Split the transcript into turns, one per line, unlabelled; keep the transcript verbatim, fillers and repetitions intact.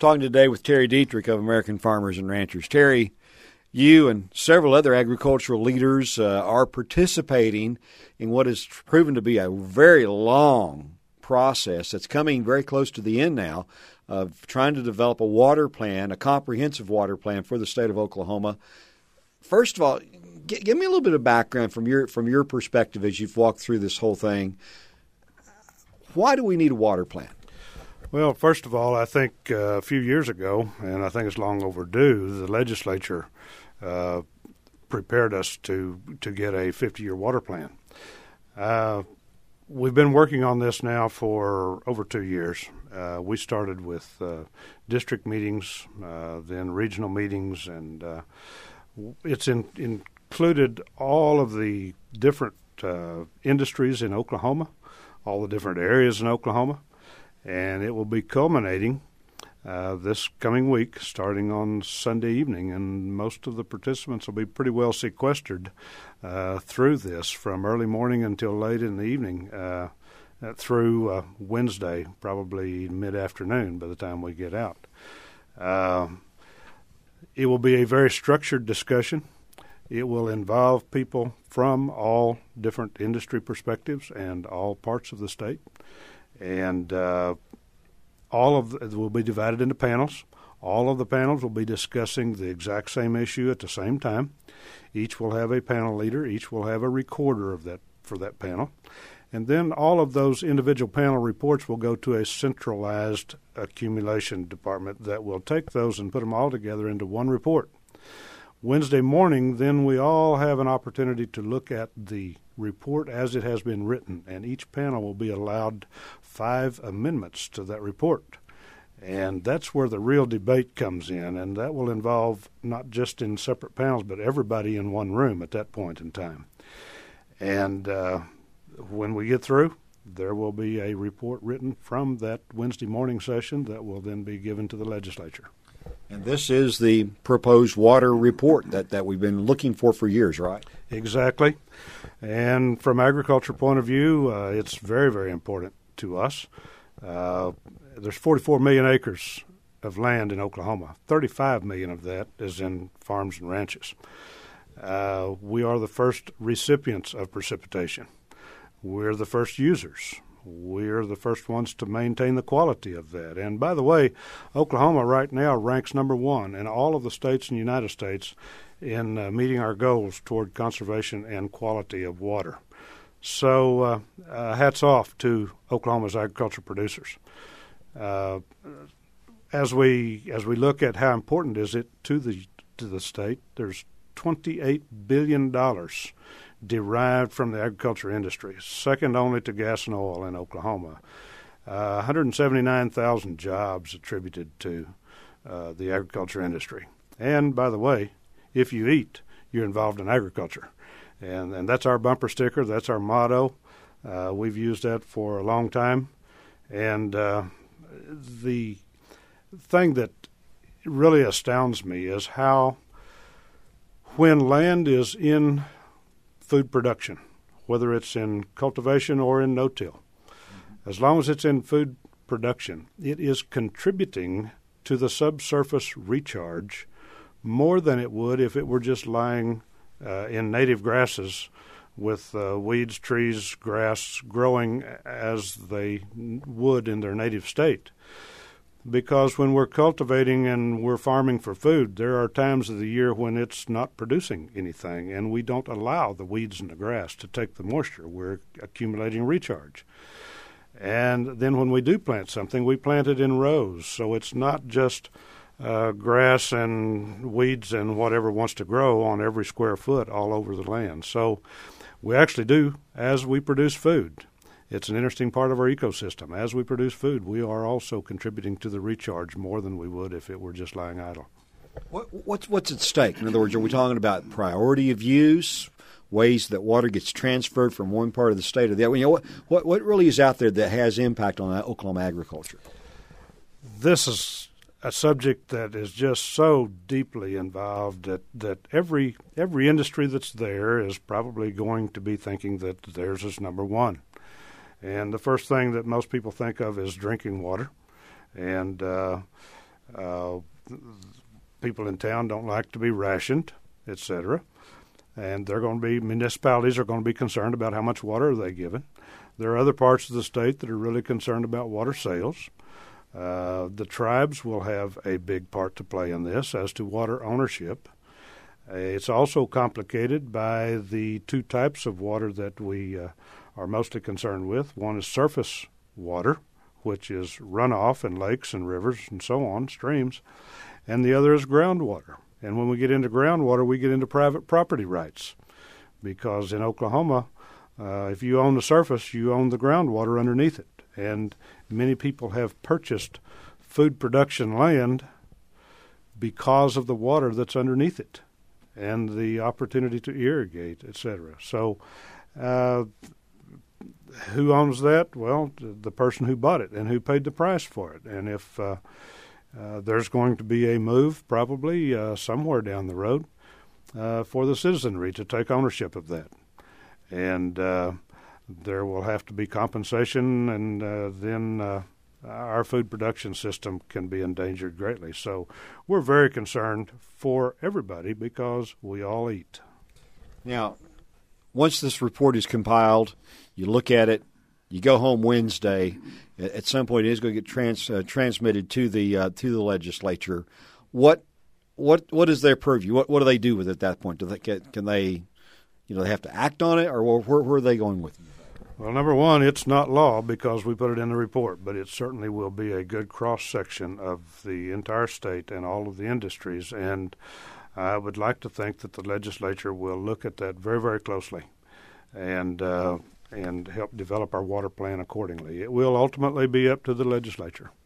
talking today with Terry Dietrich of American Farmers and Ranchers. Terry, you and several other agricultural leaders uh, are participating in what has proven to be a very long process that's coming very close to the end now of trying to develop a water plan, a comprehensive water plan for the state of Oklahoma. First of all, g- give me a little bit of background from your from your perspective as you've walked through this whole thing. Why do we need a water plan?
Well, first of all, I think uh, a few years ago, and I think it's long overdue, the legislature uh, prepared us to, to get a fifty-year water plan. Uh, we've been working on this now for over two years. Uh, we started with uh, district meetings, uh, then regional meetings, and uh, it's in, included all of the different uh, industries in Oklahoma, all the different areas in Oklahoma. And it will be culminating uh, this coming week, starting on Sunday evening, and most of the participants will be pretty well sequestered uh, through this from early morning until late in the evening uh, through uh, Wednesday, probably mid-afternoon by the time we get out. Uh, it will be a very structured discussion. It will involve people from all different industry perspectives and all parts of the state. And uh, all of it will be divided into panels. All of the panels will be discussing the exact same issue at the same time. Each will have a panel leader. Each will have a recorder of that for that panel. And then all of those individual panel reports will go to a centralized accumulation department that will take those and put them all together into one report. Wednesday morning, then we all have an opportunity to look at the report as it has been written, and each panel will be allowed five amendments to that report. And that's where the real debate comes in, and that will involve not just in separate panels, but everybody in one room at that point in time. And uh, when we get through, there will be a report written from that Wednesday morning session that will then be given to the legislature.
And this is the proposed water report that, that we've been looking for for years, right?
Exactly. And from agriculture point of view, uh, it's very, very important to us. Uh, there's forty-four million acres of land in Oklahoma. thirty-five million of that is in farms and ranches. Uh, we are the first recipients of precipitation. We're the first users. We're the first ones to maintain the quality of that. And by the way, Oklahoma right now ranks number one in all of the states in the United States in uh, meeting our goals toward conservation and quality of water. So uh, uh, hats off to Oklahoma's agriculture producers. Uh, as we as we look at how important is it to the to the state, there's twenty-eight billion dollars derived from the agriculture industry, second only to gas and oil in Oklahoma. Uh, one hundred seventy-nine thousand jobs attributed to uh, the agriculture industry. And by the way, if you eat, you're involved in agriculture. And, and that's our bumper sticker. That's our motto. Uh, we've used that for a long time. And uh, the thing that really astounds me is how when land is in food production, whether it's in cultivation or in no-till, as long as it's in food production, it is contributing to the subsurface recharge more than it would if it were just lying uh, in native grasses with uh, weeds, trees, grass growing as they would in their native state. Because when we're cultivating and we're farming for food, there are times of the year when it's not producing anything, and we don't allow the weeds and the grass to take the moisture. We're accumulating recharge. And then when we do plant something, we plant it in rows, so it's not just uh, grass and weeds and whatever wants to grow on every square foot all over the land. So we actually do, as we produce food, it's an interesting part of our ecosystem. As we produce food, we are also contributing to the recharge more than we would if it were just lying idle.
What, what's what's at stake? In other words, are we talking about priority of use, ways that water gets transferred from one part of the state to the other? You know, what, what, what really is out there that has impact on Oklahoma agriculture?
This is a subject that is just so deeply involved that, that every every industry that's there is probably going to be thinking that theirs is number one. And the first thing that most people think of is drinking water. And uh, uh, people in town don't like to be rationed, et cetera. And they're going to be, municipalities are going to be concerned about how much water are they given. There are other parts of the state that are really concerned about water sales. Uh, the tribes will have a big part to play in this as to water ownership. Uh, it's also complicated by the two types of water that we uh, are mostly concerned with. One is surface water, which is runoff in lakes and rivers and so on, streams, and the other is groundwater. And when we get into groundwater, we get into private property rights, because in Oklahoma, uh, if you own the surface, you own the groundwater underneath it. And many people have purchased food production land because of the water that's underneath it and the opportunity to irrigate, et cetera. So uh, who owns that? Well, the person who bought it and who paid the price for it. And if uh, uh, there's going to be a move probably uh, somewhere down the road uh, for the citizenry to take ownership of that. And uh, there will have to be compensation, and uh, then uh, our food production system can be endangered greatly. So we're very concerned for everybody because we all eat.
Now, once this report is compiled, you look at it, you go home Wednesday. At some point, it is going to get trans, uh, transmitted to the uh, to the legislature. What what what is their purview? What what do they do with it at that point? Do they get, can they, you know, they have to act on it, or where, where are they going with it?
Well, number one, it's not law because we put it in the report, but it certainly will be a good cross-section of the entire state and all of the industries. And I would like to think that the legislature will look at that very, very closely and uh, and help develop our water plan accordingly. It will ultimately be up to the legislature.